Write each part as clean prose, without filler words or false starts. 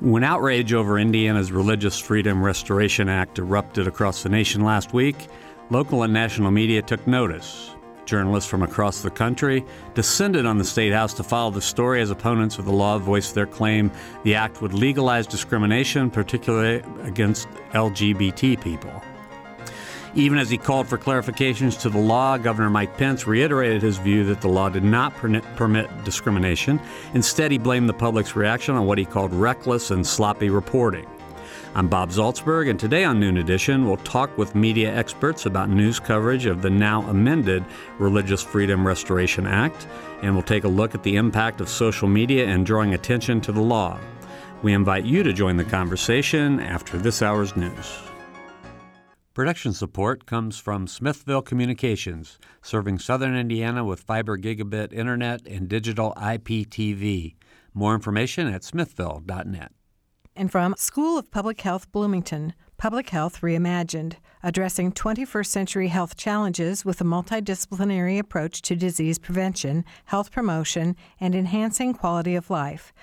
When outrage over Indiana's Religious Freedom Restoration Act erupted across the nation last week, local and national media took notice. Journalists from across the country descended on the State House to follow the story as opponents of the law voiced their claim the act would legalize discrimination, particularly against LGBT people. Even as he called for clarifications to the law, Governor Mike Pence reiterated his view that the law did not permit discrimination. Instead, he blamed the public's reaction on what he called reckless and sloppy reporting. I'm Bob Zaltsberg, and today on Noon Edition, we'll talk with media experts about news coverage of the now amended Religious Freedom Restoration Act, and we'll take a look at the impact of social media and drawing attention to the law. We invite you to join the conversation after this hour's news. Production support comes from Smithville Communications, serving southern Indiana with fiber gigabit internet and digital IPTV. More information at smithville.net. And from School of Public Health Bloomington, Public Health Reimagined, addressing 21st century health challenges with a multidisciplinary approach to disease prevention, health promotion, and enhancing quality of life.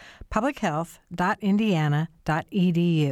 publichealth.indiana.edu.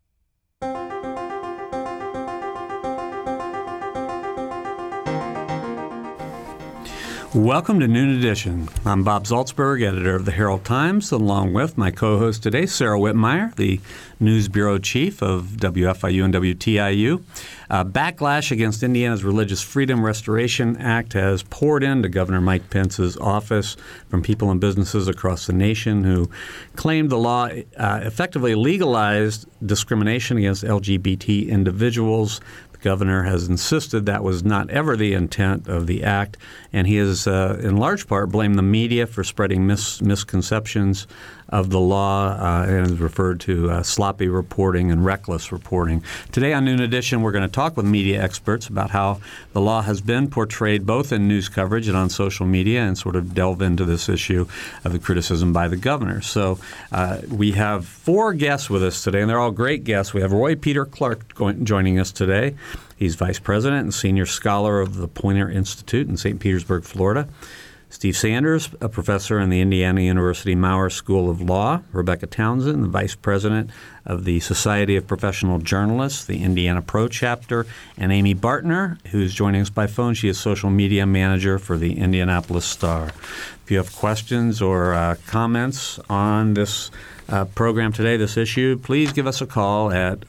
Welcome to Noon Edition. I'm Bob Zaltsberg, editor of the Herald Times, along with my co-host today, Sarah Whitmire, the News Bureau Chief of WFIU and WTIU. Backlash against Indiana's Religious Freedom Restoration Act has poured into Governor Mike Pence's office from people and businesses across the nation who claimed the law effectively legalized discrimination against LGBT individuals. The governor has insisted that was not ever the intent of the act, and he has, in large part, blamed the media for spreading misconceptions of the law and has referred to sloppy reporting and reckless reporting. Today on Noon Edition, we're going to talk with media experts about how the law has been portrayed both in news coverage and on social media and sort of delve into this issue of the criticism by the governor. So we have four guests with us today, and they're all great guests. We have Roy Peter Clark joining us today. He's Vice President and Senior Scholar of the Poynter Institute in St. Petersburg, Florida. Steve Sanders, a professor in the Indiana University Maurer School of Law. Rebecca Townsend, the Vice President of the Society of Professional Journalists, the Indiana Pro Chapter. And Amy Bartner, who's joining us by phone. She is Social Media Manager for the Indianapolis Star. If you have questions or comments on this program today, this issue, please give us a call at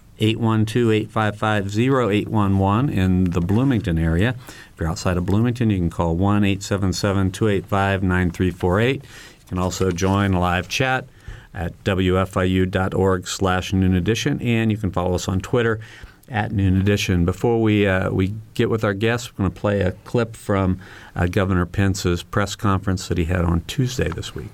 812-855-0811 in the Bloomington area. If you're outside of Bloomington, you can call 1-877-285-9348. You can also join a live chat at wfiu.org/Noon Edition, and you can follow us on Twitter at Noon Edition. Before we get with our guests, we're going to play a clip from Governor Pence's press conference that he had on Tuesday this week.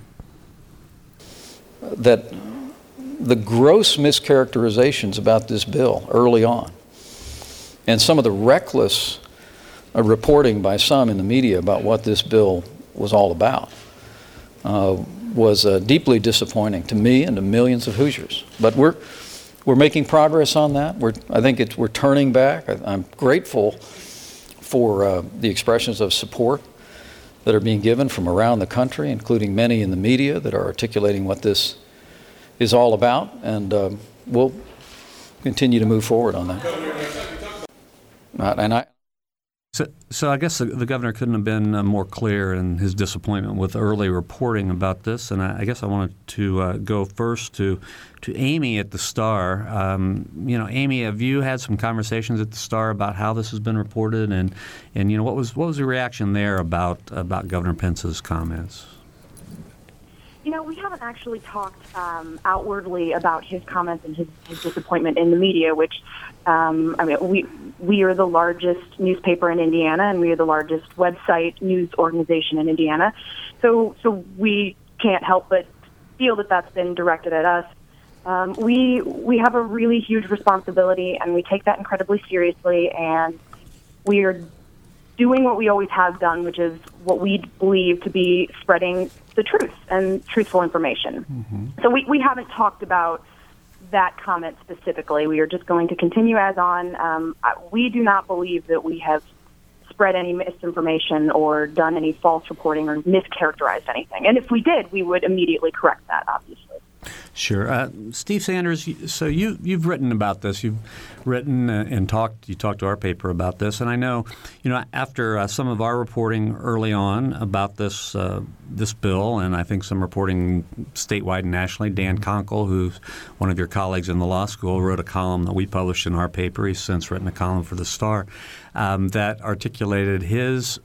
That the gross mischaracterizations about this bill early on and some of the reckless reporting by some in the media about what this bill was all about was deeply disappointing to me and to millions of Hoosiers. But we're making progress on that. I think we're turning back. I'm grateful for the expressions of support that are being given from around the country, including many in the media that are articulating what this is all about, and we'll continue to move forward on that. So I guess the governor couldn't have been more clear in his disappointment with early reporting about this, and I guess I wanted to go first to Amy at the Star. Amy, have you had some conversations at the Star about how this has been reported, and what was the reaction there about Governor Pence's comments? We haven't actually talked outwardly about his comments and his disappointment in the media, which, we are the largest newspaper in Indiana, and we are the largest website news organization in Indiana. So we can't help but feel that that's been directed at us. We have a really huge responsibility, and we take that incredibly seriously, and we are doing what we always have done, which is what we believe to be spreading the truth and truthful information. Mm-hmm. So we haven't talked about that comment specifically. We are just going to continue as on. We do not believe that we have spread any misinformation or done any false reporting or mischaracterized anything. And if we did, we would immediately correct that, obviously. Sure. Steve Sanders, so you've written about this. You've written and talked to our paper about this. And I know, after some of our reporting early on about this bill, and I think some reporting statewide and nationally, Dan Conkle, who's one of your colleagues in the law school, wrote a column that we published in our paper. He's since written a column for the Star that articulated his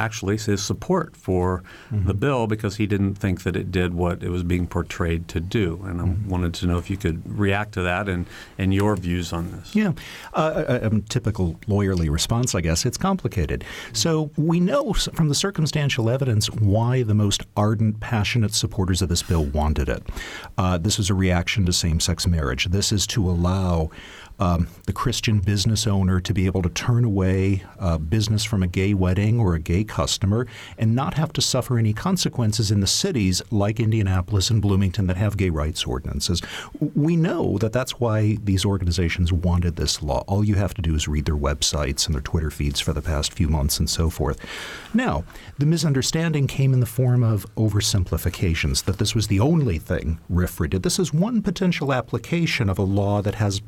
support for the bill because he didn't think that it did what it was being portrayed to do. And I wanted to know if you could react to that and your views on this. Yeah. A typical lawyerly response, I guess. It's complicated. So we know from the circumstantial evidence why the most ardent, passionate supporters of this bill wanted it. This is a reaction to same-sex marriage. This is to allow the Christian business owner to be able to turn away business from a gay wedding or a gay customer and not have to suffer any consequences in the cities like Indianapolis and Bloomington that have gay rights ordinances. We know that that's why these organizations wanted this law. All you have to do is read their websites and their Twitter feeds for the past few months and so forth. Now, the misunderstanding came in the form of oversimplifications, that this was the only thing RFRA did. This is one potential application of a law that has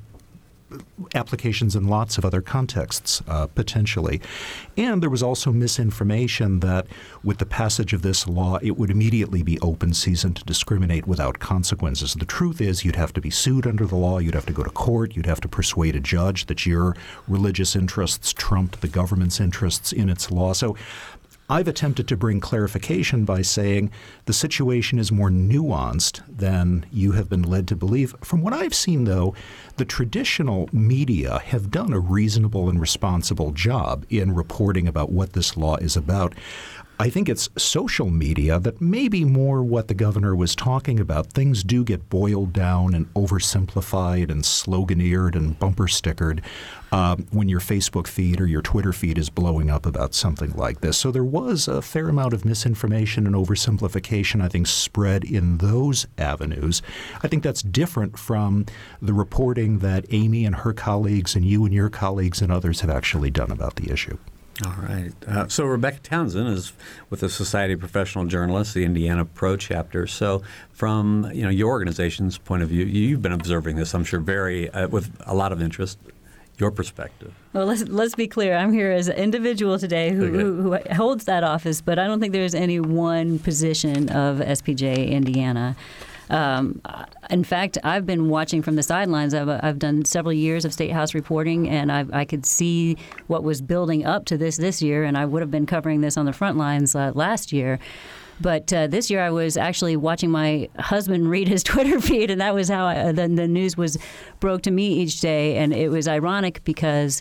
applications in lots of other contexts, potentially. And there was also misinformation that with the passage of this law, it would immediately be open season to discriminate without consequences. The truth is you'd have to be sued under the law, you'd have to go to court, you'd have to persuade a judge that your religious interests trumped the government's interests in its law. So I've attempted to bring clarification by saying the situation is more nuanced than you have been led to believe. From what I've seen, though, the traditional media have done a reasonable and responsible job in reporting about what this law is about. I think it's social media that may be more what the governor was talking about. Things do get boiled down and oversimplified and sloganeered and bumper stickered when your Facebook feed or your Twitter feed is blowing up about something like this. So there was a fair amount of misinformation and oversimplification, I think, spread in those avenues. I think that's different from the reporting that Amy and her colleagues and you and your colleagues and others have actually done about the issue. All right. So Rebecca Townsend is with the Society of Professional Journalists, the Indiana Pro Chapter. So from your organization's point of view, you've been observing this, I'm sure, very with a lot of interest. Your perspective. Well, let's be clear. I'm here as an individual today who holds that office, but I don't think there's any one position of SPJ Indiana. In fact, I've been watching from the sidelines. I've done several years of State House reporting, and I could see what was building up to this year, and I would have been covering this on the front lines last year. But this year I was actually watching my husband read his Twitter feed, and that was how the news was broke to me each day. And it was ironic because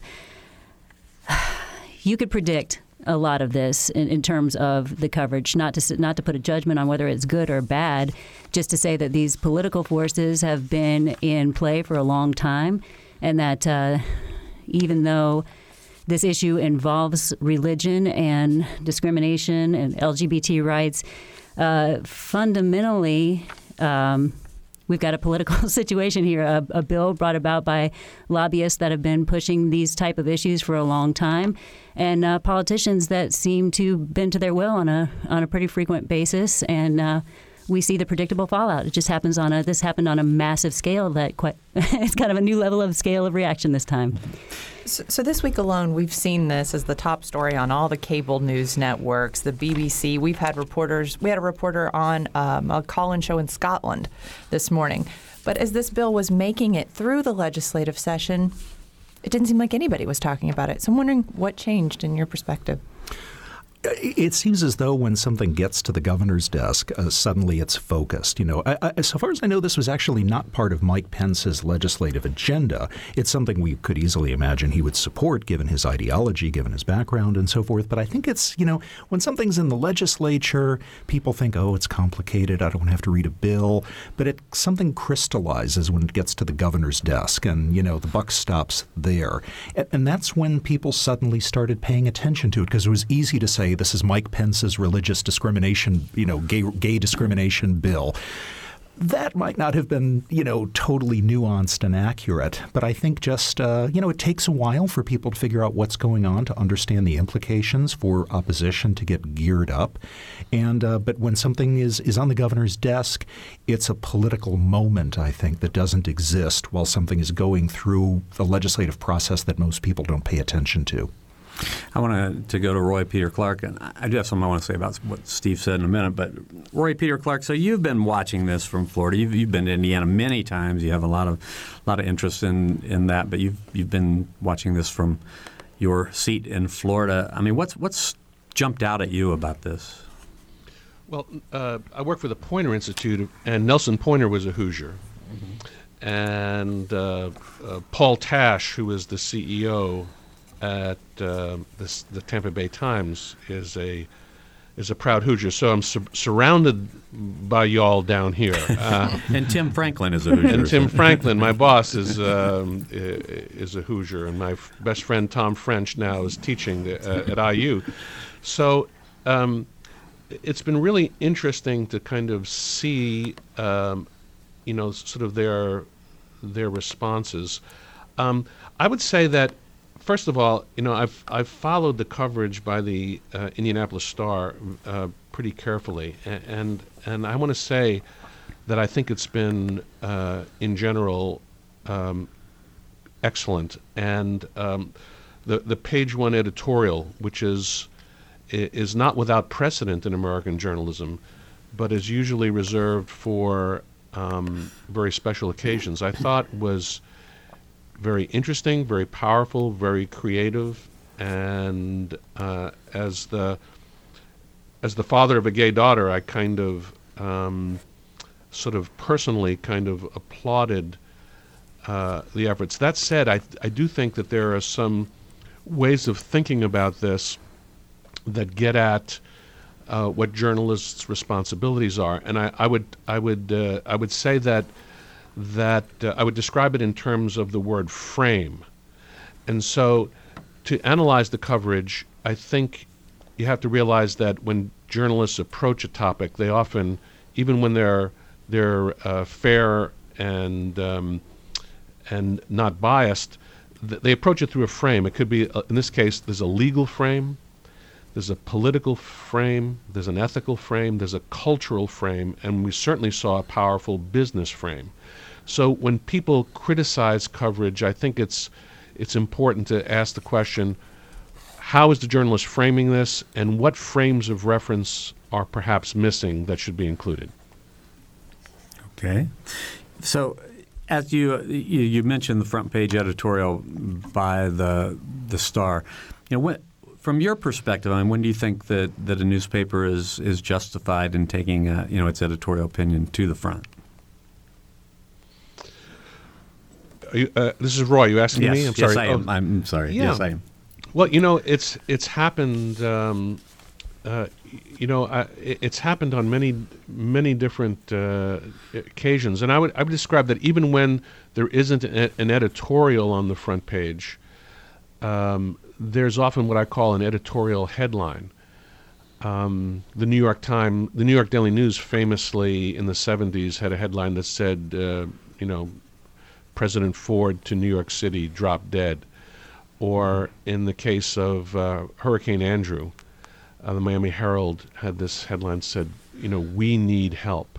you could predict a lot of this in terms of the coverage, not to put a judgment on whether it's good or bad, just to say that these political forces have been in play for a long time, and that even though this issue involves religion and discrimination and LGBT rights, fundamentally, we've got a political situation here, a bill brought about by lobbyists that have been pushing these type of issues for a long time, and politicians that seem to bend to their will on a pretty frequent basis. And we see the predictable fallout. It just happens this happened on a massive scale that it's kind of a new level of scale of reaction this time. So this week alone, we've seen this as the top story on all the cable news networks, the BBC. We had a reporter on a call-in show in Scotland this morning. But as this bill was making it through the legislative session, it didn't seem like anybody was talking about it. So I'm wondering what changed in your perspective. It seems as though when something gets to the governor's desk, suddenly it's focused. So far as I know, this was actually not part of Mike Pence's legislative agenda. It's something we could easily imagine he would support, given his ideology, given his background, and so forth. But I think it's, when something's in the legislature, people think, oh, it's complicated, I don't have to read a bill. But something crystallizes when it gets to the governor's desk, and, the buck stops there. And that's when people suddenly started paying attention to it, because it was easy to say, this is Mike Pence's religious discrimination, gay discrimination bill. That might not have been, totally nuanced and accurate, but I think just, it takes a while for people to figure out what's going on, to understand the implications for opposition to get geared up. And but when something is on the governor's desk, it's a political moment, I think, that doesn't exist while something is going through the legislative process that most people don't pay attention to. I want to go to Roy Peter Clark, and I do have something I want to say about what Steve said in a minute. But Roy Peter Clark, so you've been watching this from Florida. You've been to Indiana many times. You have a lot of interest in that. But you've been watching this from your seat in Florida. I mean, what's jumped out at you about this? Well, I work for the Poynter Institute, and Nelson Poynter was a Hoosier, and Paul Tash, who was the CEO at the Tampa Bay Times, is a proud Hoosier. So I'm surrounded by y'all down here. And Tim Franklin is a Hoosier. And Tim Franklin, my boss, is a Hoosier, and my best friend Tom French now is teaching at IU. So it's been really interesting to kind of see, sort of their responses. I would say that, first of all, I've followed the coverage by the Indianapolis Star pretty carefully, and I want to say that I think it's been in general excellent. And the page one editorial, which is not without precedent in American journalism, but is usually reserved for very special occasions, I thought was very interesting, very powerful, very creative, and as the father of a gay daughter, I kind of sort of personally kind of applauded the efforts. That said, I do think that there are some ways of thinking about this that get at what journalists' responsibilities are, and I would say that I would describe it in terms of the word frame. And so to analyze the coverage, I think you have to realize that when journalists approach a topic, they often, even when they're fair and not biased, they approach it through a frame. It could be, in this case, there's a legal frame, there's a political frame, there's an ethical frame, there's a cultural frame, and we certainly saw a powerful business frame. So when people criticize coverage, I think it's important to ask the question, how is the journalist framing this, and what frames of reference are perhaps missing that should be included? Okay. So as you mentioned the front page editorial by the Star, from your perspective, I mean, when do you think that a newspaper is justified in taking its editorial opinion to the front? This is Roy. You asking me? I'm sorry. Yes, I am. I'm sorry. Yeah. Yes, I am. Well, it's happened. It's happened on many different occasions, and I would describe that even when there isn't an editorial on the front page, there's often what I call an editorial headline. The New York Daily News famously in the 70s had a headline that said, President Ford to New York City dropped dead. Or in the case of Hurricane Andrew, the Miami Herald had this headline that said, we need help.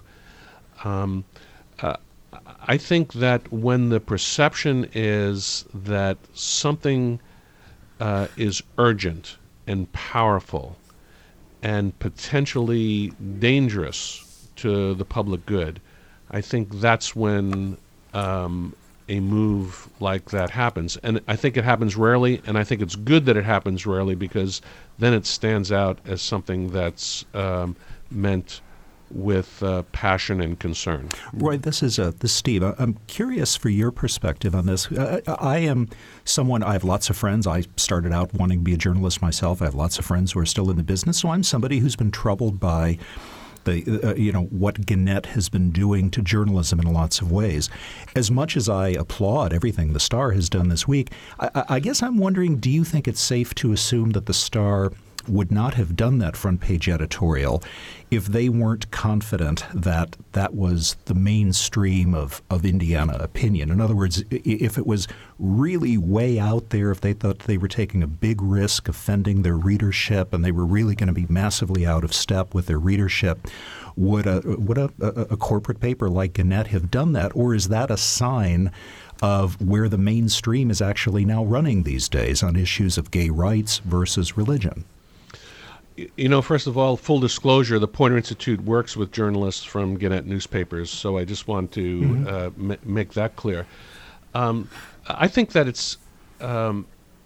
I think that when the perception is that something is urgent and powerful and potentially dangerous to the public good, I think that's when a move like that happens. And I think it happens rarely, and I think it's good that it happens rarely, because then it stands out as something that's meant with passion and concern. Roy, this is Steve. I'm curious for your perspective on this. I have lots of friends. I started out wanting to be a journalist myself. I have lots of friends who are still in the business, so I'm somebody who's been troubled by what Gannett has been doing to journalism in lots of ways. As much as I applaud everything the Star has done this week, I guess I'm wondering, do you think it's safe to assume that the Star would not have done that front page editorial if they weren't confident that that was the mainstream of Indiana opinion. In other words, if it was really way out there, if they thought they were taking a big risk offending their readership and they were really going to be massively out of step with their readership, would a corporate paper like Gannett have done that? Or is that a sign of where the mainstream is actually now running these days on issues of gay rights versus religion? First of all, full disclosure, the Poynter Institute works with journalists from Gannett newspapers, so I just want to make that clear. I think that it's, I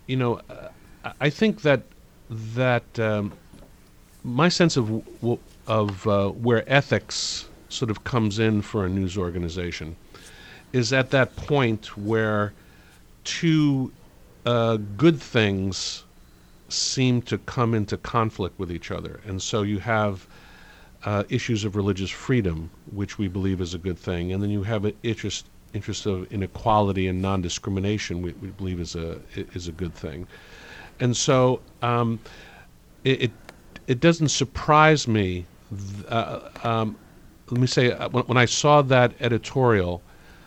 think that my sense of where ethics sort of comes in for a news organization is at that point where two good things seem to come into conflict with each other. And so you have issues of religious freedom, which we believe is a good thing, and then you have an interest of inequality and non-discrimination, we believe is a good thing. And so it doesn't surprise me. Let me say, when I saw that editorial,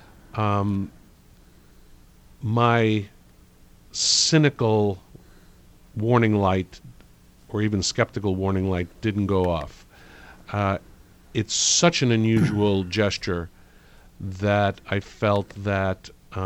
my cynical warning light or even skeptical warning light didn't go off. It's such an unusual gesture that I felt that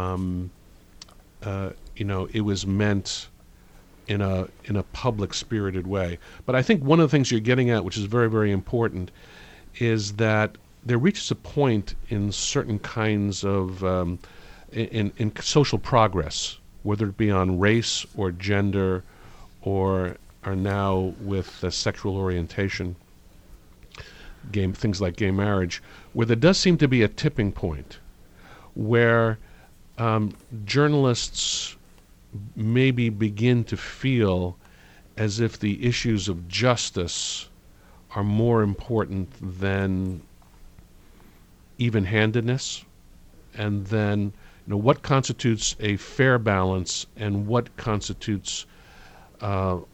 it was meant in a public spirited way. But I think one of the things you're getting at, which is very, very important, is that there reaches a point in certain kinds of in social progress, whether it be on race or gender or are now with sexual orientation, things like gay marriage, where there does seem to be a tipping point where journalists maybe begin to feel as if the issues of justice are more important than even-handedness, and then what constitutes a fair balance and what constitutes an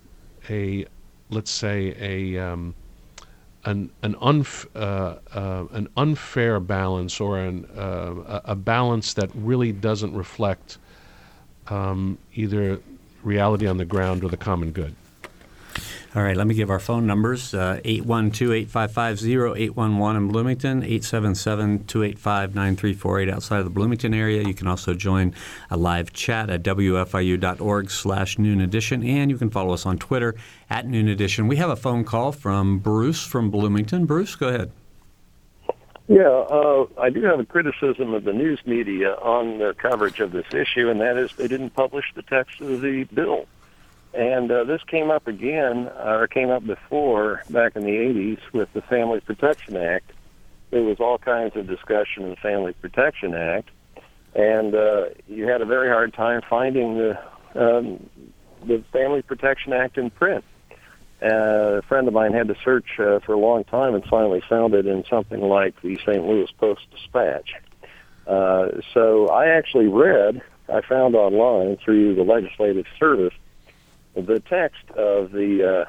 unfair balance, or a balance that really doesn't reflect either reality on the ground or the common good. All right, let me give our phone numbers, 812-855-0811 in Bloomington, 877-285-9348 outside of the Bloomington area. You can also join a live chat at wfiu.org/Noon Edition, and you can follow us on Twitter at Noon Edition. We have a phone call from Bruce from Bloomington. Bruce, go ahead. Yeah, I do have a criticism of the news media on their coverage of this issue, and that is they didn't publish the text of the bill. And this came up again, or came up before, back in the 80s, with the Family Protection Act. There was all kinds of discussion of the Family Protection Act, and you had a very hard time finding the Family Protection Act in print. A friend of mine had to search for a long time and finally found it in something like the St. Louis Post-Dispatch. So I actually I found online through the Legislative Service, the text of the,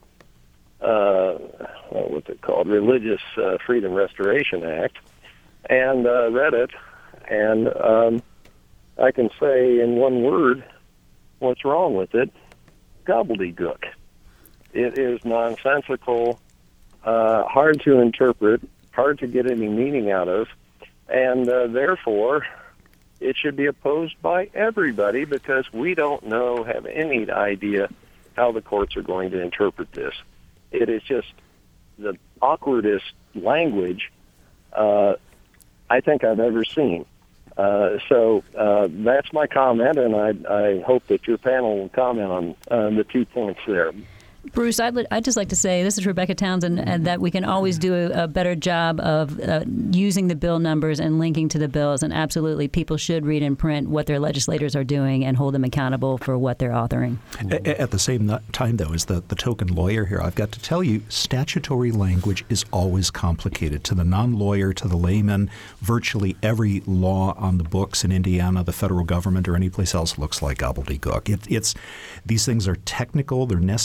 what's it called, Religious Freedom Restoration Act, and read it, and I can say in one word what's wrong with it: gobbledygook. It is nonsensical, hard to interpret, hard to get any meaning out of, and therefore it should be opposed by everybody, because we don't have any idea how the courts are going to interpret this. It is just the awkwardest language I think I've ever seen. So that's my comment, and I hope that your panel will comment on the 2 points there. Bruce, I'd just like to say, this is Rebecca Townsend, and that we can always do a better job of using the bill numbers and linking to the bills. And absolutely, people should read in print what their legislators are doing and hold them accountable for what they're authoring. At the same time, though, as the token lawyer here, I've got to tell you, statutory language is always complicated. To the non-lawyer, to the layman, virtually every law on the books in Indiana, the federal government, or any place else looks like gobbledygook. These things are technical, they're necessary,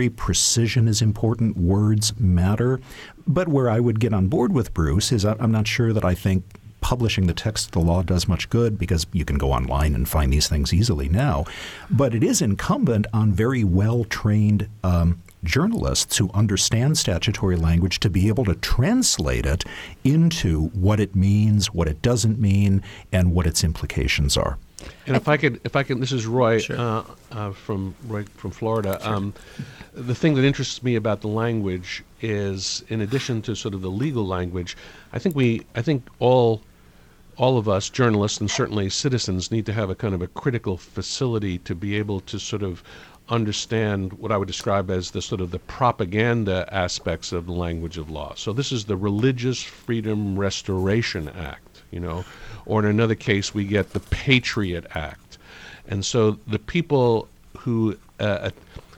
agree precision is important. Words matter. But where I would get on board with Bruce is I'm not sure that I think publishing the text of the law does much good, because you can go online and find these things easily now. But it is incumbent on very well-trained journalists who understand statutory language to be able to translate it into what it means, what it doesn't mean, and what its implications are. And if I could, this is Roy, Sure. from Florida. Sure. The thing that interests me about the language is, in addition to sort of the legal language, I think all of us journalists and certainly citizens need to have a kind of a critical facility to be able to sort of understand what I would describe as the sort of the propaganda aspects of the language of law. So this is the Religious Freedom Restoration Act, or in another case we get the Patriot Act. And so the people who, the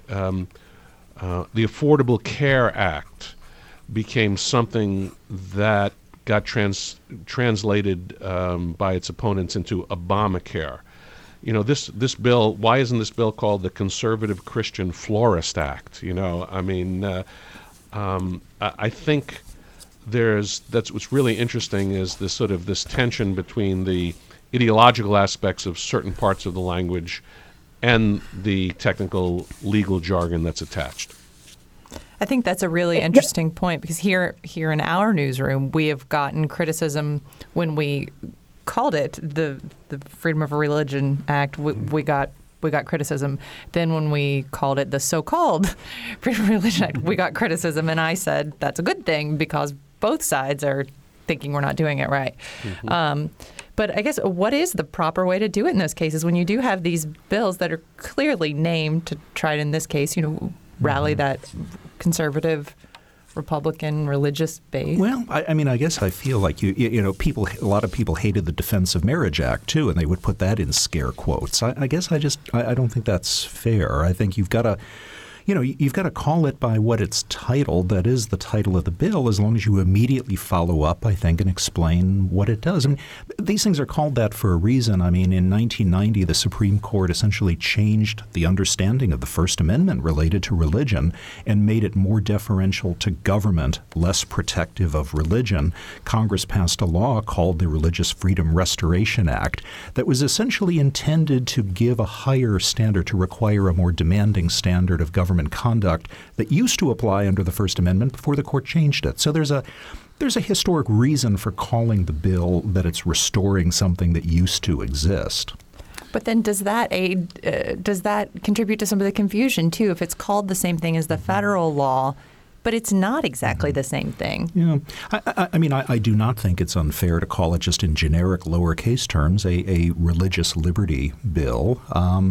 Affordable Care Act became something that got translated by its opponents into Obamacare. This bill, why isn't this bill called the Conservative Christian Florist Act? I think that's what's really interesting is this tension between the ideological aspects of certain parts of the language and the technical legal jargon that's attached. I think that's a really interesting point, because here in our newsroom, we have gotten criticism when we called it the Freedom of Religion Act. We got criticism. Then when we called it the so-called Freedom of Religion Act, we got criticism. And I said that's a good thing, because both sides are thinking we're not doing it right. Mm-hmm. But I guess what is the proper way to do it in those cases when you do have these bills that are clearly named to try to, in this case, rally that conservative, Republican, religious base? Well, I guess I feel like a lot of people hated the Defense of Marriage Act too, and they would put that in scare quotes. I guess I don't think that's fair. I think you've got to call it by what it's titled. That is the title of the bill, as long as you immediately follow up, I think, and explain what it does. These things are called that for a reason. In 1990, the Supreme Court essentially changed the understanding of the First Amendment related to religion and made it more deferential to government, less protective of religion. Congress passed a law called the Religious Freedom Restoration Act that was essentially intended to give a higher standard, to require a more demanding standard of government conduct that used to apply under the First Amendment before the court changed it. So there's a historic reason for calling the bill that it's restoring something that used to exist. But then does that contribute to some of the confusion too? If it's called the same thing as the federal law, but it's not exactly the same thing. Yeah, I do not think it's unfair to call it, just in generic lowercase terms, a religious liberty bill.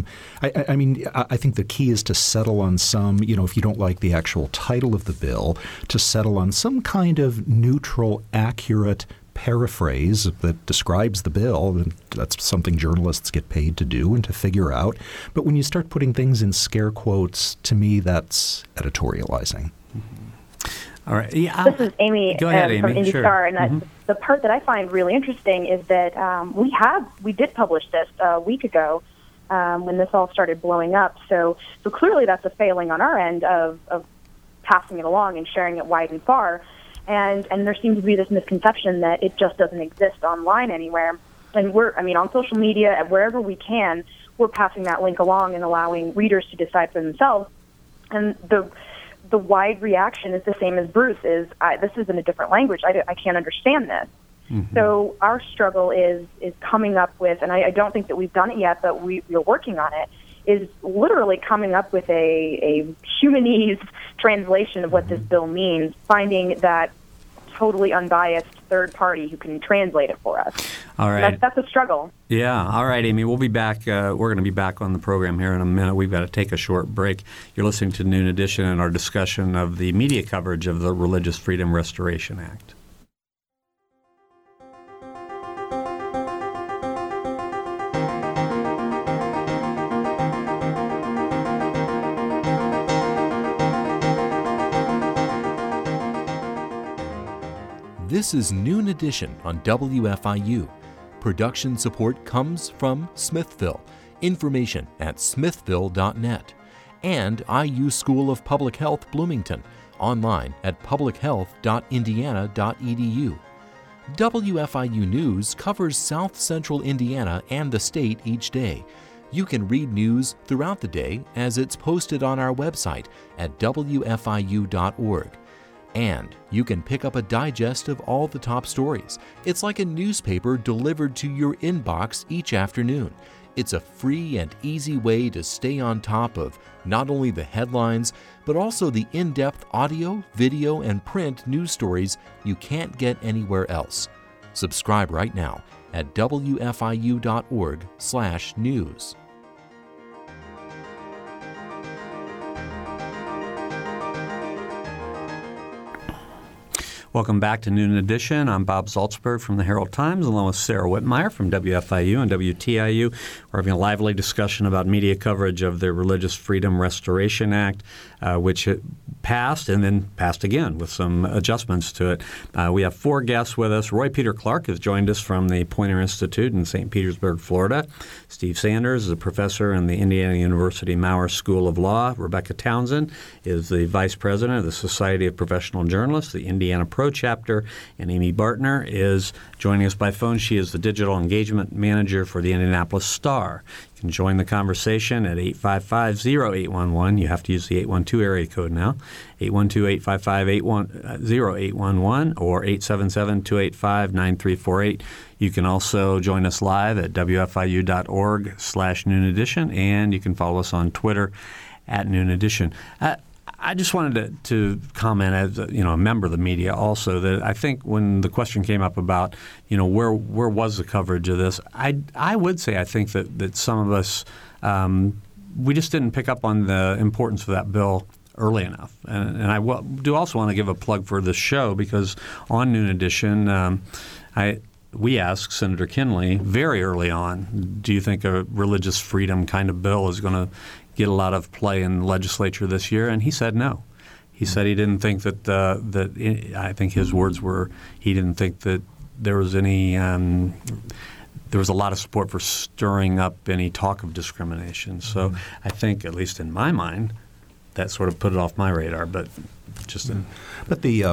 I think the key is to settle on some, if you don't like the actual title of the bill, to settle on some kind of neutral, accurate paraphrase that describes the bill. And that's something journalists get paid to do and to figure out. But when you start putting things in scare quotes, to me, that's editorializing. All right. Yeah, this is Amy, Go ahead, Amy. From IndyStar, Sure. and the part that I find really interesting is that we did publish this a week ago when this all started blowing up. So clearly that's a failing on our end of passing it along and sharing it wide and far. And there seems to be this misconception that it just doesn't exist online anywhere. And on social media, wherever we can, we're passing that link along and allowing readers to decide for themselves. And the wide reaction is the same as Bruce is, this is in a different language. I can't understand this. Mm-hmm. So our struggle is coming up with, and I don't think that we've done it yet, but we're working on it, is literally coming up with a humanese translation of what this bill means, finding that totally unbiased third party who can translate it for us. All right. That's a struggle. Yeah. All right, Amy. We'll be back. We're going to be back on the program here in a minute. We've got to take a short break. You're listening to Noon Edition and our discussion of the media coverage of the Religious Freedom Restoration Act. This is Noon Edition on WFIU. Production support comes from Smithville. Information at smithville.net. and IU School of Public Health Bloomington, online at publichealth.indiana.edu. WFIU News covers South Central Indiana and the state each day. You can read news throughout the day as it's posted on our website at wfiu.org. And you can pick up a digest of all the top stories. It's like a newspaper delivered to your inbox each afternoon. It's a free and easy way to stay on top of not only the headlines, but also the in-depth audio, video, and print news stories you can't get anywhere else. Subscribe right now at wfiu.org/news. Welcome back to Noon Edition. I'm Bob Zaltsberg from the Herald Times, along with Sarah Whitmire from WFIU and WTIU. We're having a lively discussion about media coverage of the Religious Freedom Restoration Act, which passed and then passed again with some adjustments to it. We have four guests with us. Roy Peter Clark has joined us from the Poynter Institute in St. Petersburg, Florida. Steve Sanders is a professor in the Indiana University Maurer School of Law. Rebecca Townsend is the vice president of the Society of Professional Journalists, the Indiana Pro Chapter, and Amy Bartner is joining us by phone. She is the digital engagement manager for the Indianapolis Star. You can join the conversation at 855-0811. You have to use the 812 area code now, 812-855-0811 or 877-285-9348. You can also join us live at wfiu.org/Noon Edition, and you can follow us on Twitter at Noon Edition. I just wanted to comment as a member of the media also that I think when the question came up about where was the coverage of this, I would say I think that some of us we just didn't pick up on the importance of that bill early enough. And I do also want to give a plug for this show because on Noon Edition we asked Senator Kinley very early on, do you think a religious freedom kind of bill is going to get a lot of play in the legislature this year? And he said no. He said he didn't think that I think his words were, he didn't think that there was any there was a lot of support for stirring up any talk of discrimination. So I think, at least in my mind, that sort of put it off my radar. But just But the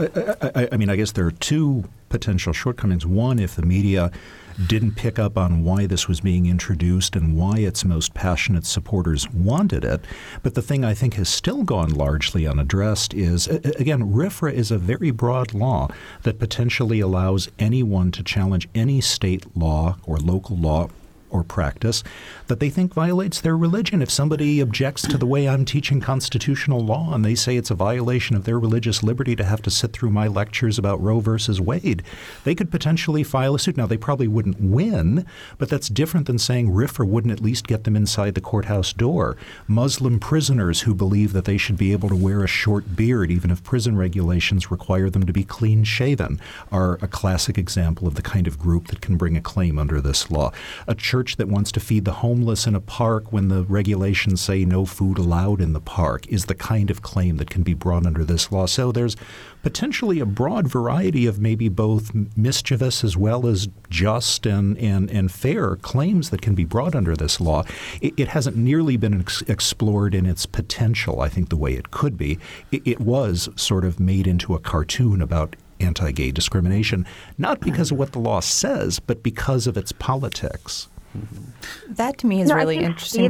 I guess there are two potential shortcomings. One, if the media didn't pick up on why this was being introduced and why its most passionate supporters wanted it. But the thing I think has still gone largely unaddressed is, again, RFRA is a very broad law that potentially allows anyone to challenge any state law or local law or practice that they think violates their religion. If somebody objects to the way I'm teaching constitutional law and they say it's a violation of their religious liberty to have to sit through my lectures about Roe versus Wade, they could potentially file a suit. Now, they probably wouldn't win, but that's different than saying RFRA wouldn't at least get them inside the courthouse door. Muslim prisoners who believe that they should be able to wear a short beard, even if prison regulations require them to be clean-shaven, are a classic example of the kind of group that can bring a claim under this law. A church that wants to feed the homeless in a park when the regulations say no food allowed in the park is the kind of claim that can be brought under this law. So there's potentially a broad variety of maybe both mischievous as well as just and fair claims that can be brought under this law. It hasn't nearly been explored in its potential, I think, the way it could be. It was sort of made into a cartoon about anti-gay discrimination, not because of what the law says, but because of its politics. That to me is really interesting.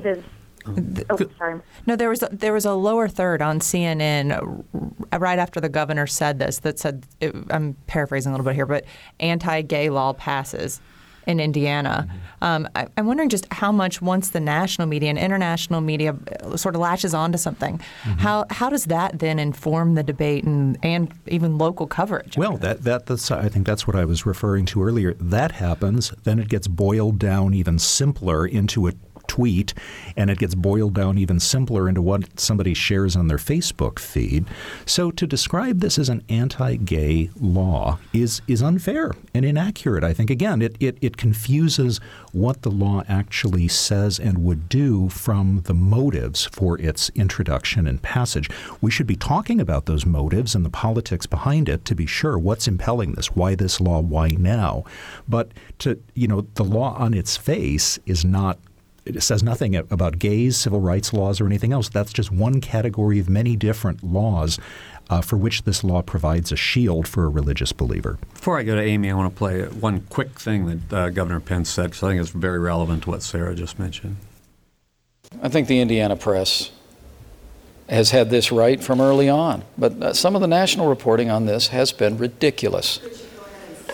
Sorry. No, there was a lower third on CNN right after the governor said this that said, I'm paraphrasing a little bit here, but anti-gay law passes in Indiana. I'm wondering just how much once the national media and international media sort of latches onto something, how does that then inform the debate and even local coverage? Well, that's I think that's what I was referring to earlier. That happens, then it gets boiled down even simpler into a tweet, and it gets boiled down even simpler into what somebody shares on their Facebook feed. So to describe this as an anti-gay law is unfair and inaccurate. I think, again, it confuses what the law actually says and would do from the motives for its introduction and passage. We should be talking about those motives and the politics behind it to be sure what's impelling this, why this law, why now. But the law on its face is not it says nothing about gays, civil rights laws, or anything else. That's just one category of many different laws for which this law provides a shield for a religious believer. Before I go to Amy, I want to play one quick thing that Governor Pence said, because I think it's very relevant to what Sarah just mentioned. I think the Indiana press has had this right from early on, but some of the national reporting on this has been ridiculous. Could you go ahead and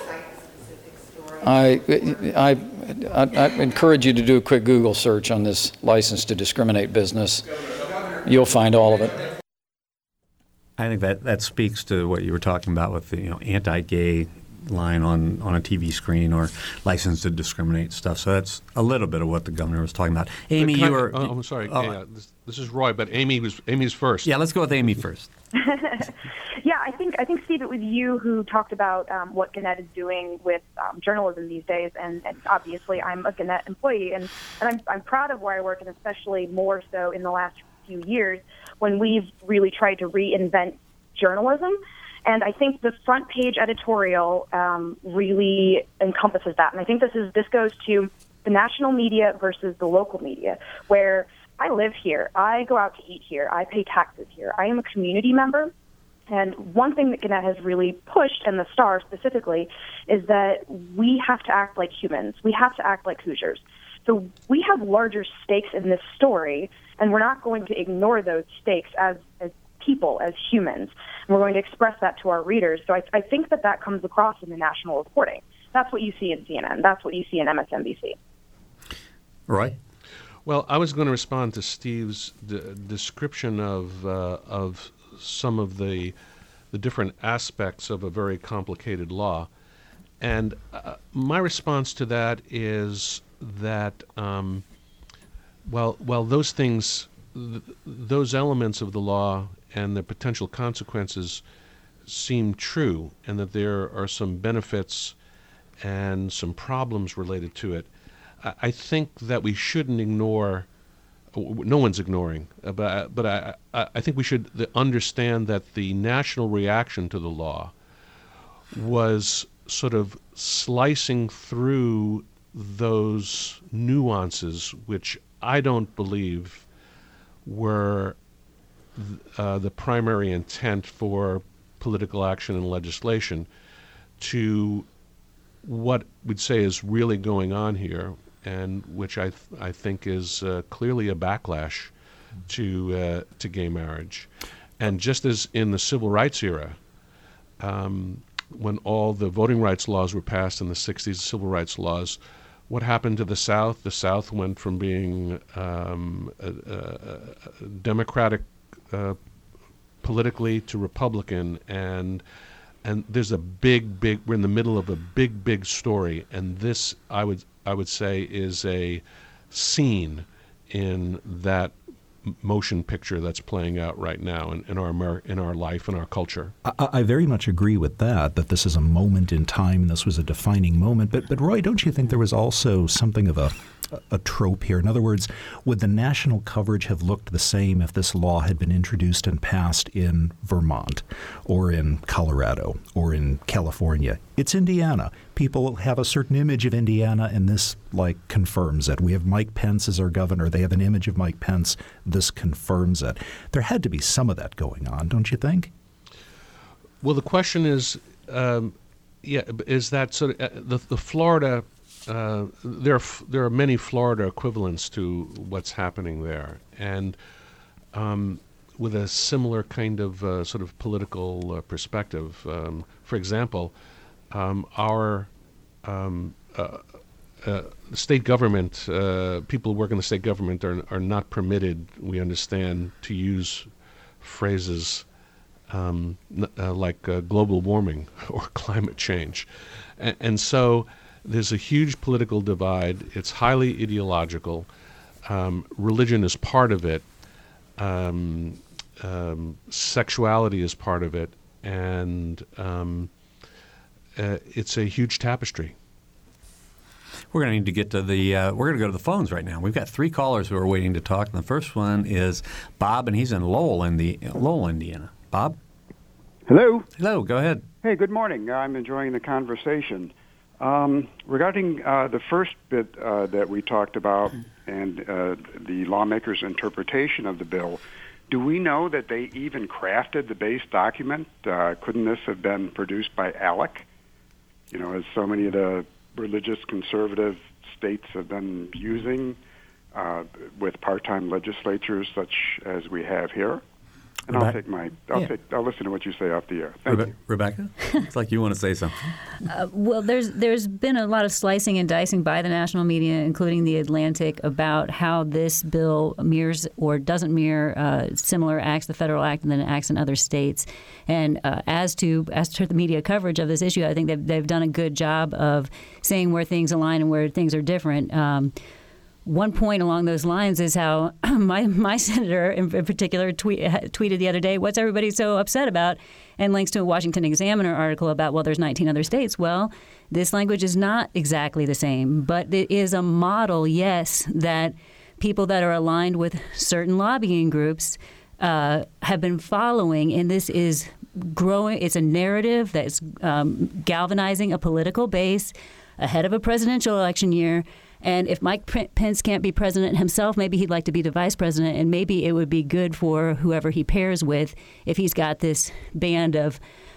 cite specific stories? I encourage you to do a quick Google search on this license to discriminate business. You'll find all of it. I think that speaks to what you were talking about with the anti-gay line on a TV screen or license to discriminate stuff. So that's a little bit of what the governor was talking about. Amy, you were. Oh, I'm sorry. This is Roy, but Amy's first. Yeah, let's go with Amy first. Yeah, I think Steve, it was you who talked about what Gannett is doing with journalism these days, and obviously I'm a Gannett employee, and I'm proud of where I work, and especially more so in the last few years when we've really tried to reinvent journalism. And I think the front page editorial really encompasses that. And I think this goes to the national media versus the local media, where I live here, I go out to eat here, I pay taxes here, I am a community member. And one thing that Gannett has really pushed, and the Star specifically, is that we have to act like humans. We have to act like Hoosiers. So we have larger stakes in this story, and we're not going to ignore those stakes as people, as humans. And we're going to express that to our readers. So I think that comes across in the national reporting. That's what you see in CNN. That's what you see in MSNBC. Roy? Well, I was going to respond to Steve's description of some of the different aspects of a very complicated law. And my response to that is that, well, those things, those elements of the law and the potential consequences seem true, and that there are some benefits and some problems related to it, I think that we shouldn't ignore, no one's ignoring, but I think we should understand that the national reaction to the law was sort of slicing through those nuances which I don't believe were the primary intent for political action and legislation, to what we'd say is really going on here, and which I think is clearly a backlash to gay marriage. And just as in the civil rights era, when all the voting rights laws were passed in the 60s, the civil rights laws, what happened to the South? The South went from being Democratic politically to Republican, and there's a big, we're in the middle of a big story, and this I would say is a scene in that motion picture that's playing out right now in our life and our culture. I very much agree with that this is a moment in time. This was a defining moment. But Roy, don't you think there was also something of a trope here? In other words, would the national coverage have looked the same if this law had been introduced and passed in Vermont or in Colorado or in California? It's Indiana. People have a certain image of Indiana, and this confirms it. We have Mike Pence as our governor. They have an image of Mike Pence. This confirms it. There had to be some of that going on, don't you think? Well, the question is, is that sort of the Florida? There are many Florida equivalents to what's happening there, and with a similar kind of sort of political perspective. For example, our state government, people who work in the state government are not permitted, we understand, to use phrases like global warming or climate change. And so there's a huge political divide. It's highly ideological. Religion is part of it. Sexuality is part of it. And it's a huge tapestry. We're going to need to get to we're going to go to the phones right now. We've got 3 callers who are waiting to talk. And the first one is Bob, and he's in Lowell, Indiana. Bob? Hello. Hello. Go ahead. Hey, good morning. I'm enjoying the conversation. Regarding the first bit that we talked about, and the lawmakers' interpretation of the bill, do we know that they even crafted the base document? Couldn't this have been produced by ALEC? You know, as so many of the religious conservative states have been using with part-time legislatures such as we have here. And I'll listen to what you say off the air. Thank you. Rebecca, it's like you want to say something. Well, there's been a lot of slicing and dicing by the national media, including The Atlantic, about how this bill mirrors or doesn't mirror similar acts, the federal act, and then acts in other states. And as to the media coverage of this issue, I think they've done a good job of saying where things align and where things are different. One point along those lines is how my senator in particular tweeted the other day, what's everybody so upset about? And links to a Washington Examiner article about, well, there's 19 other states. Well, this language is not exactly the same, but it is a model, yes, that people that are aligned with certain lobbying groups have been following. And this is growing. It's a narrative that's galvanizing a political base ahead of a presidential election year. And if Mike Pence can't be president himself, maybe he'd like to be the vice president, and maybe it would be good for whoever he pairs with if he's got this band of,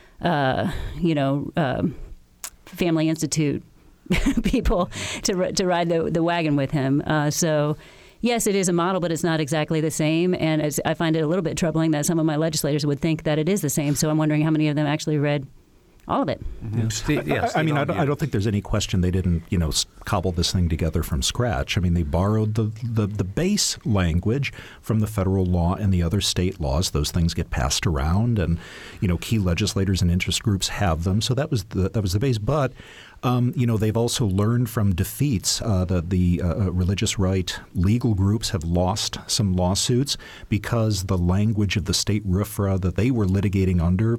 Family Institute people to ride the wagon with him. So, yes, it is a model, but it's not exactly the same. And I find it a little bit troubling that some of my legislators would think that it is the same. So I'm wondering how many of them actually read all of it. Mm-hmm. I don't think there's any question they didn't, cobble this thing together from scratch. I mean, they borrowed the base language from the federal law and the other state laws. Those things get passed around, and key legislators and interest groups have them. So that was the base. But they've also learned from defeats. The religious right legal groups have lost some lawsuits because the language of the state RFRA that they were litigating under,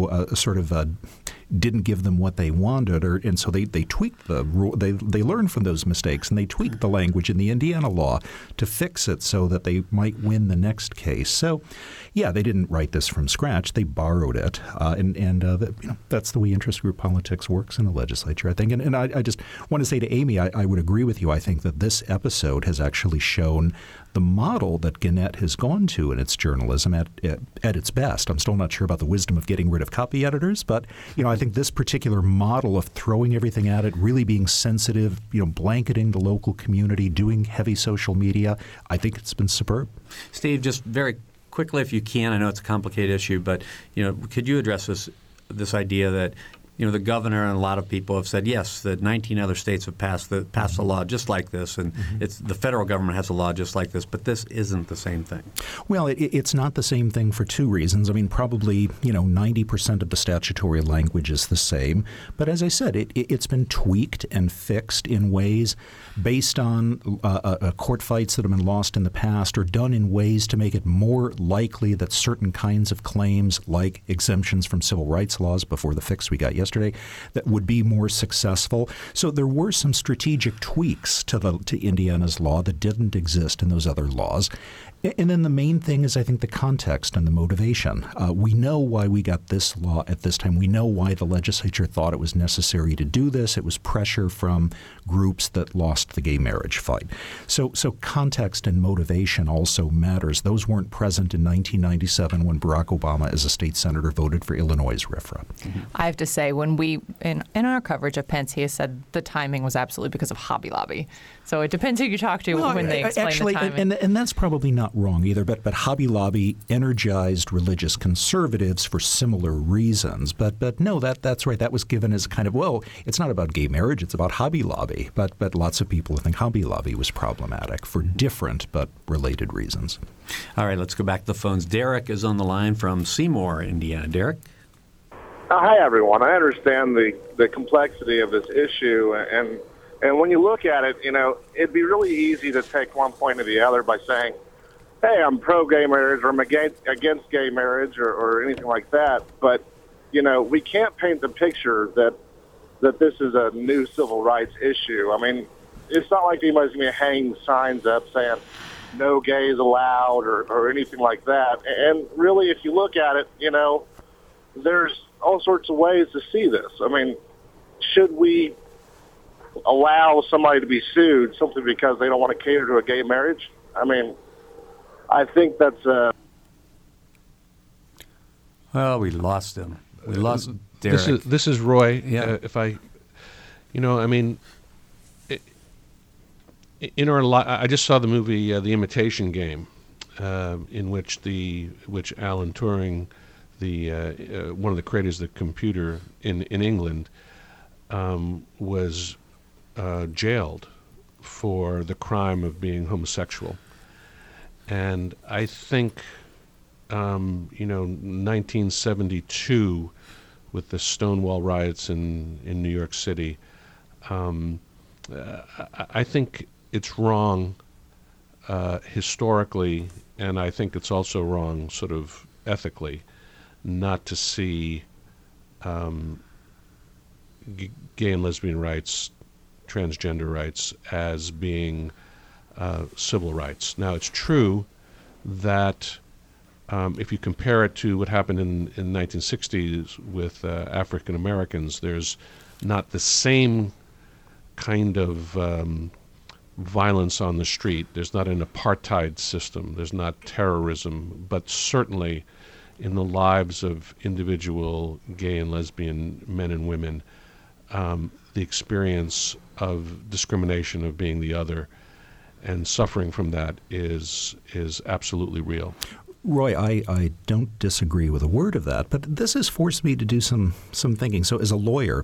didn't give them what they wanted, and so they tweaked the rule. They learned from those mistakes, and they tweaked the language in the Indiana law to fix it so that they might win the next case. So, yeah, they didn't write this from scratch. They borrowed it, that's the way interest group politics works in the legislature, I think. And I just want to say to Amy, I would agree with you. I think that this episode has actually shown the model that Gannett has gone to in its journalism at its best. I'm still not sure about the wisdom of getting rid of copy editors, but I think this particular model of throwing everything at it, really being sensitive, blanketing the local community, doing heavy social media, I think it's been superb. Steve, just very quickly, if you can, I know it's a complicated issue, but could you address this idea that the governor and a lot of people have said, yes, that 19 other states have passed a law just like this, and it's the federal government has a law just like this, but this isn't the same thing. Well, it's not the same thing for two reasons. I mean, probably 90% of the statutory language is the same, but as I said, it's been tweaked and fixed in ways based on court fights that have been lost in the past, or done in ways to make it more likely that certain kinds of claims, like exemptions from civil rights laws before the fix we got yesterday, that would be more successful. So there were some strategic tweaks to Indiana's law that didn't exist in those other laws. And then the main thing is, I think, the context and the motivation. We know why we got this law at this time. We know why the legislature thought it was necessary to do this. It was pressure from groups that lost the gay marriage fight. So context and motivation also matters. Those weren't present in 1997 when Barack Obama, as a state senator, voted for Illinois' RFRA. Mm-hmm. I have to say, when we, in our coverage of Pence, he has said the timing was absolutely because of Hobby Lobby. So it depends who you talk to when they explain the timing. And that's probably not wrong either, but Hobby Lobby energized religious conservatives for similar reasons. But no, that's right. That was given as kind of, well, it's not about gay marriage, it's about Hobby Lobby. But lots of people think Hobby Lobby was problematic for different but related reasons. All right, let's go back to the phones. Derek is on the line from Seymour, Indiana. Derek? Hi, everyone. I understand the complexity of this issue, and when you look at it, it'd be really easy to take one point or the other by saying, hey, I'm pro-gay marriage, or I'm against gay marriage, or anything like that. But, we can't paint the picture that this is a new civil rights issue. I mean, it's not like anybody's going to be hanging signs up saying no gays allowed or anything like that. And really, if you look at it, there's all sorts of ways to see this. I mean, should we allow somebody to be sued simply because they don't want to cater to a gay marriage? I mean, I think that's Well, we lost him. We lost Derek. This is Roy. Yeah. If I, I mean, in our I just saw the movie The Imitation Game, in which Alan Turing, one of the creators of the computer in England, was jailed for the crime of being homosexual. And I think, 1972, with the Stonewall riots in New York City, I think it's wrong historically, and I think it's also wrong sort of ethically, not to see gay and lesbian rights, transgender rights as being civil rights. Now, it's true that if you compare it to what happened in 1960s with African Americans, there's not the same kind of violence on the street. There's not an apartheid system. There's not terrorism. But certainly in the lives of individual gay and lesbian men and women, the experience of discrimination, of being the other, and suffering from that is absolutely real. Roy, I don't disagree with a word of that, but this has forced me to do some thinking. So as a lawyer,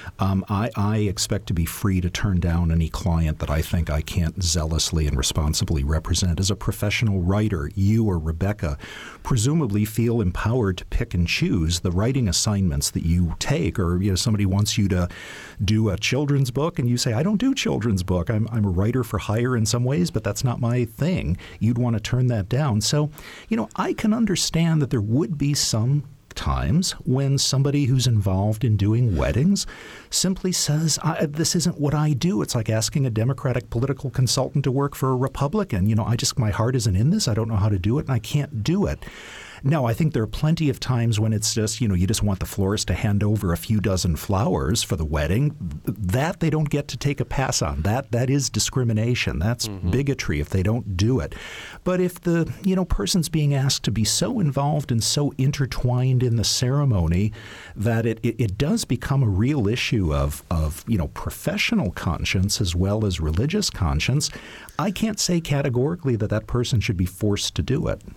I expect to be free to turn down any client that I think I can't zealously and responsibly represent. As a professional writer, you or Rebecca presumably feel empowered to pick and choose the writing assignments that you take. Or somebody wants you to do a children's book, and you say, I don't do children's book. I'm a writer for hire in some ways, but that's not my thing. You'd want to turn that down. So, I can understand that there would be some times when somebody who's involved in doing weddings simply says, this isn't what I do. It's like asking a Democratic political consultant to work for a Republican. My heart isn't in this. I don't know how to do it, and I can't do it. Now, I think there are plenty of times when it's just, you just want the florist to hand over a few dozen flowers for the wedding. That they don't get to take a pass on. That is discrimination. That's bigotry if they don't do it. But if the, person's being asked to be so involved and so intertwined in the ceremony that it does become a real issue of professional conscience as well as religious conscience, I can't say categorically that person should be forced to do it.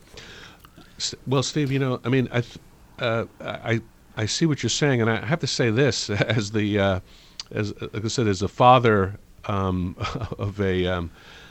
Well, Steve, I see what you're saying, and I have to say this as like I said, as a father of a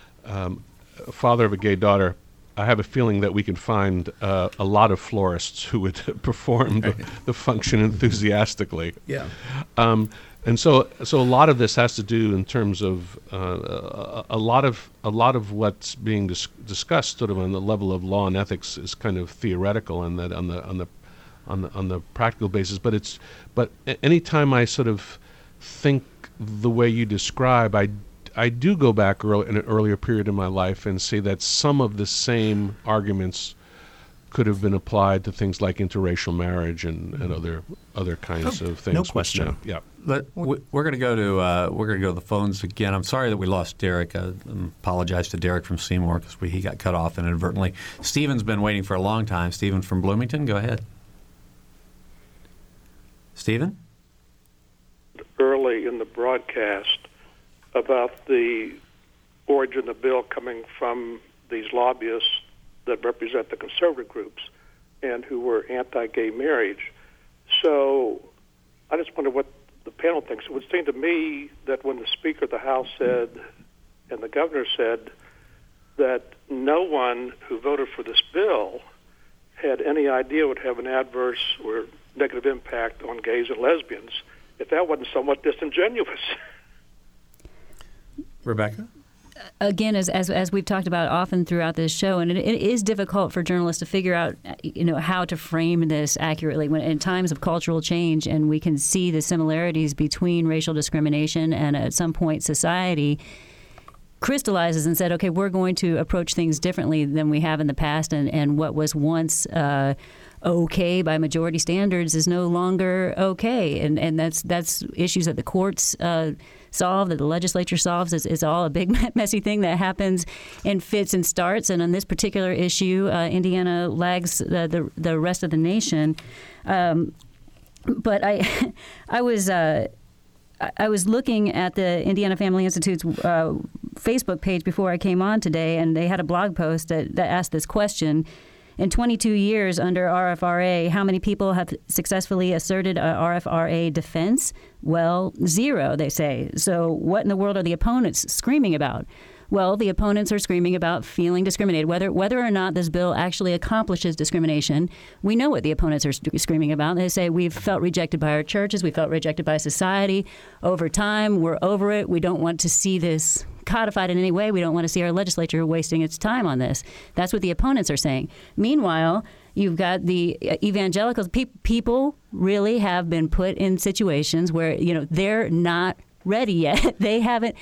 gay daughter, I have a feeling that we can find a lot of florists who would perform the function enthusiastically. Yeah. And so a lot of this has to do in terms of a lot of what's being discussed sort of on the level of law and ethics is kind of theoretical, and that on the practical basis. But anytime I sort of think the way you describe, I do go back in an earlier period in my life and see that some of the same arguments could have been applied to things like interracial marriage and other kinds of things. No question. Yeah. We're going to go to the phones again. I'm sorry that we lost Derek. I apologize to Derek from Seymour because he got cut off inadvertently. Stephen's been waiting for a long time. Stephen from Bloomington, go ahead. Stephen? Early in the broadcast about the origin of the bill coming from these lobbyists that represent the conservative groups and who were anti-gay marriage. So I just wonder what the panel thinks. It would seem to me that when the Speaker of the House said and the Governor said that no one who voted for this bill had any idea it would have an adverse or negative impact on gays and lesbians, if that wasn't somewhat disingenuous. Rebecca? Again, as we've talked about often throughout this show, and it is difficult for journalists to figure out, how to frame this accurately when in times of cultural change, and we can see the similarities between racial discrimination and at some point society crystallizes and said, okay, we're going to approach things differently than we have in the past, and what was once okay by majority standards is no longer okay, and that's issues that the courts solve, that the legislature solves. It's all a big messy thing that happens in fits and starts. And on this particular issue, Indiana lags the rest of the nation. But I was looking at the Indiana Family Institute's Facebook page before I came on today, and they had a blog post that asked this question. In 22 years under RFRA, how many people have successfully asserted a RFRA defense? Well, 0, they say. So what in the world are the opponents screaming about? Well, the opponents are screaming about feeling discriminated. Whether or not this bill actually accomplishes discrimination, we know what the opponents are screaming about. They say we've felt rejected by our churches, we felt rejected by society. Over time, we're over it. We don't want to see this codified in any way. We don't want to see our legislature wasting its time on this. That's what the opponents are saying. Meanwhile, you've got the evangelicals. People really have been put in situations where, they're not ready yet. They haven't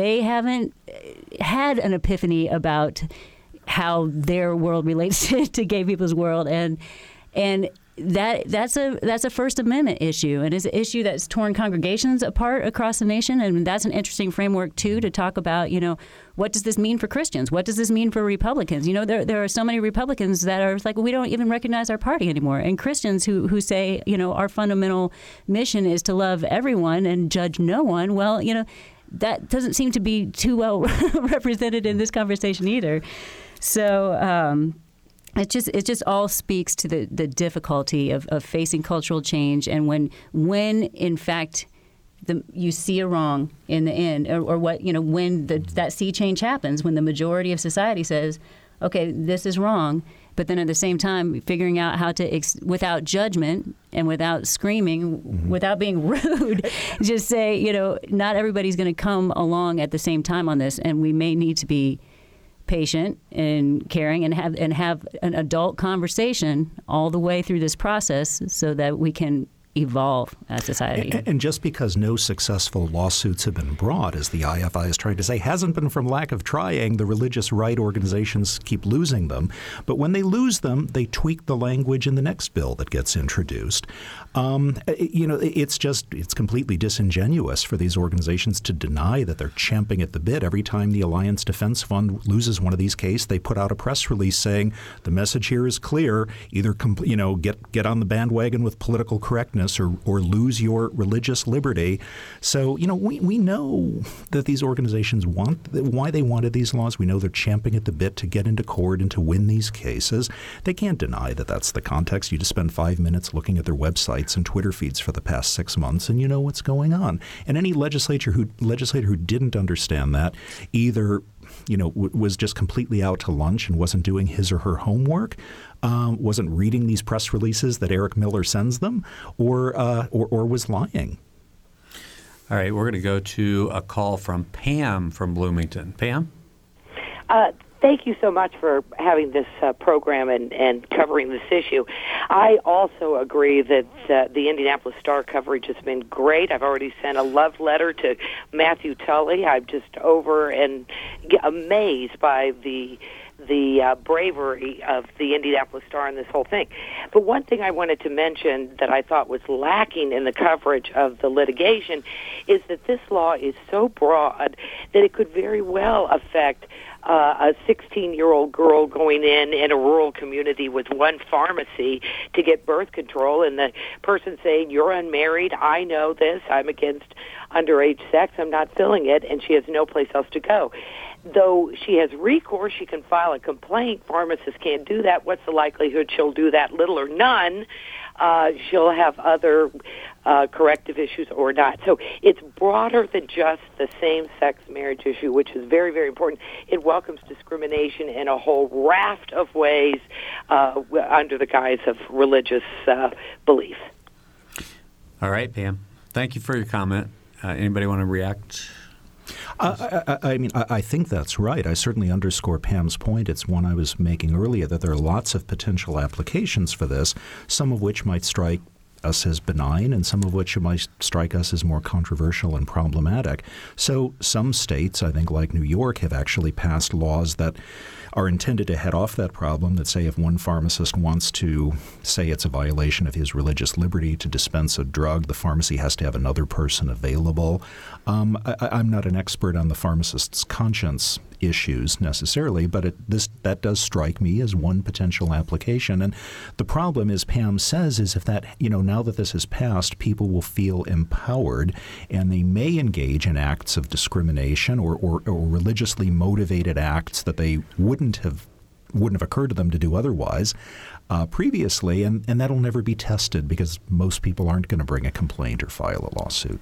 had an epiphany about how their world relates to gay people's world, and that's a First Amendment issue, and it's an issue that's torn congregations apart across the nation. And that's an interesting framework too to talk about. What does this mean for Christians? What does this mean for Republicans? There are so many Republicans that are like, we don't even recognize our party anymore, and Christians who say, our fundamental mission is to love everyone and judge no one. Well, that doesn't seem to be too well represented in this conversation either. So. It just all speaks to the difficulty of facing cultural change, and when in fact you see a wrong in the end, or when that sea change happens, when the majority of society says, okay, this is wrong, but then at the same time figuring out how to, without judgment and without screaming, without being rude, just say, not everybody's going to come along at the same time on this, and we may need to be patient and caring and have an adult conversation all the way through this process so that we can evolve as society. And just because no successful lawsuits have been brought, as the IFI is trying to say, hasn't been from lack of trying. The religious right organizations keep losing them. But when they lose them, they tweak the language in the next bill that gets introduced. It's completely disingenuous for these organizations to deny that they're champing at the bit. Every time the Alliance Defense Fund loses one of these cases, they put out a press release saying the message here is clear: either get on the bandwagon with political correctness or lose your religious liberty. So we know that these organizations why they wanted these laws. We know they're champing at the bit to get into court and to win these cases. They can't deny that that's the context. You just spend 5 minutes looking at their website and Twitter feeds for the past 6 months, and you know what's going on. And any legislator who didn't understand that either was just completely out to lunch and wasn't doing his or her homework, wasn't reading these press releases that Eric Miller sends them, or was lying. All right, we're going to go to a call from Pam from Bloomington. Pam? Thank you so much for having this program and covering this issue. I also agree that the Indianapolis Star coverage has been great. I've already sent a love letter to Matthew Tully. I'm just over and amazed by the bravery of the Indianapolis Star in this whole thing. But one thing I wanted to mention that I thought was lacking in the coverage of the litigation is that this law is so broad that it could very well affect a 16-year-old girl going in a rural community with one pharmacy to get birth control, and the person saying, you're unmarried, I know this, I'm against underage sex, I'm not filling it, and she has no place else to go. Though she has recourse, she can file a complaint. Pharmacists can't do that. What's the likelihood she'll do that? Little or none. She'll have other corrective issues or not. So it's broader than just the same-sex marriage issue, which is very, very important. It welcomes discrimination in a whole raft of ways under the guise of religious belief. All right, Pam. Thank you for your comment. Anybody want to react? I think that's right. I certainly underscore Pam's point. It's one I was making earlier, that there are lots of potential applications for this, some of which might strike us as benign and some of which might strike us as more controversial and problematic. So some states, I think like New York, have actually passed laws that are intended to head off that problem. That say if one pharmacist wants to say it's a violation of his religious liberty to dispense a drug, the pharmacy has to have another person available. I'm not an expert on the pharmacist's conscience issues necessarily, but that does strike me as one potential application. And the problem, as Pam says, is if that, now that this has passed, people will feel empowered and they may engage in acts of discrimination or religiously motivated acts that they wouldn't have occurred to them to do otherwise previously, and that'll never be tested because most people aren't going to bring a complaint or file a lawsuit.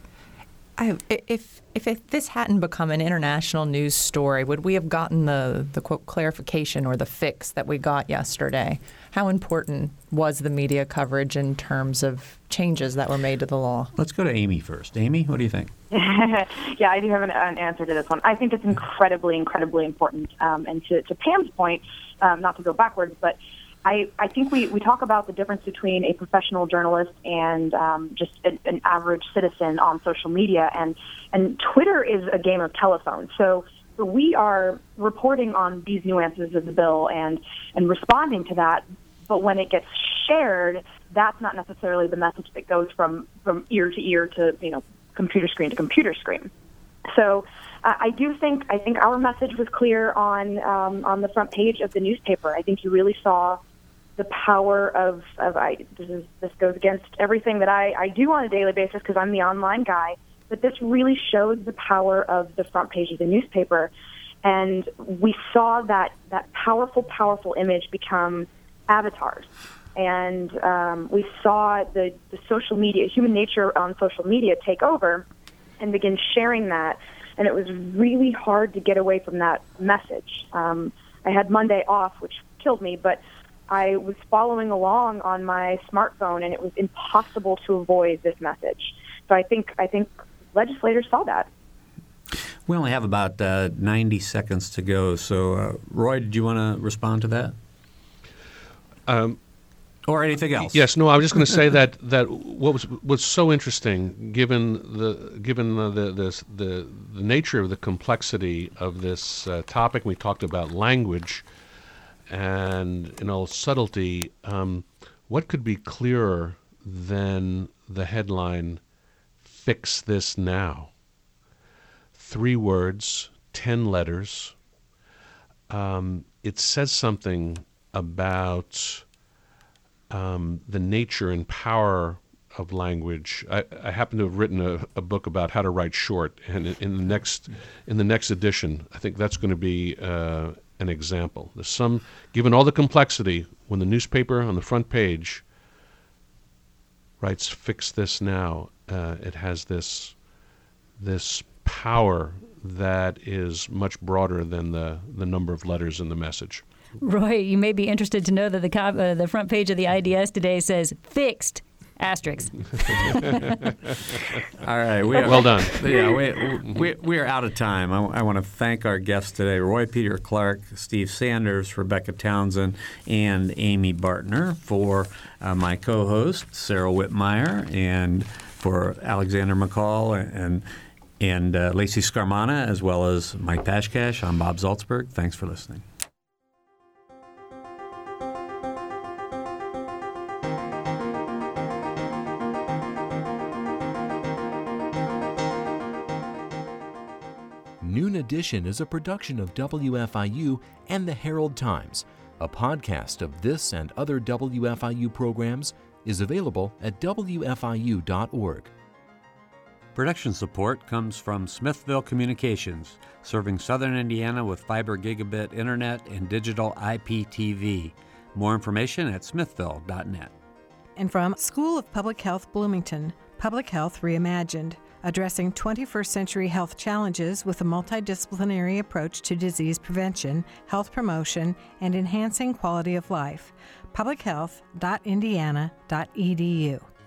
If this hadn't become an international news story, would we have gotten the quote clarification or the fix that we got yesterday? How important was the media coverage in terms of changes that were made to the law? Let's go to Amy first. Amy, what do you think? Yeah, I do have an answer to this one. I think it's incredibly, incredibly important. And to Pam's point, not to go backwards, but I think we talk about the difference between a professional journalist and just an average citizen on social media, and Twitter is a game of telephone. So we are reporting on these nuances of the bill and responding to that, but when it gets shared, that's not necessarily the message that goes from ear to ear to computer screen to computer screen. So I think our message was clear on the front page of the newspaper. I think you really saw the power of this goes against everything that I do on a daily basis because I'm the online guy, but this really showed the power of the front page of the newspaper. And we saw that powerful, powerful image become avatars. And we saw the social media, human nature on social media take over and begin sharing that. And it was really hard to get away from that message. I had Monday off, which killed me, but I was following along on my smartphone, and it was impossible to avoid this message. So I think legislators saw that. We only have about 90 seconds to go. So, Roy, did you want to respond to that? Or anything else? Yes. No. I was just going to say that what was so interesting, given the nature of the complexity of this topic. We talked about language and subtlety. What could be clearer than the headline, "Fix this now"? 3 words, 10 letters. It says something about the nature and power of language. I happen to have written a book about how to write short, and in the next edition, I think that's going to be an example. Given all the complexity, when the newspaper on the front page writes "Fix this now," it has this power that is much broader than the number of letters in the message. Roy, you may be interested to know that the front page of the IDS today says "Fixed." Asterisk. All right. Well done. Yeah, we are out of time. I want to thank our guests today, Roy Peter Clark, Steve Sanders, Rebecca Townsend, and Amy Bartner. For my co-host, Sarah Whitmire, and for Alexander McCall and Lacey Scarmana, as well as Mike Pashkash. I'm Bob Zaltsberg. Thanks for listening. Noon Edition is a production of WFIU and the Herald Times. A podcast of this and other WFIU programs is available at WFIU.org. Production support comes from Smithville Communications, serving southern Indiana with fiber gigabit internet and digital IPTV. More information at smithville.net. And from School of Public Health Bloomington, Public Health Reimagined, addressing 21st century health challenges with a multidisciplinary approach to disease prevention, health promotion, and enhancing quality of life. publichealth.indiana.edu.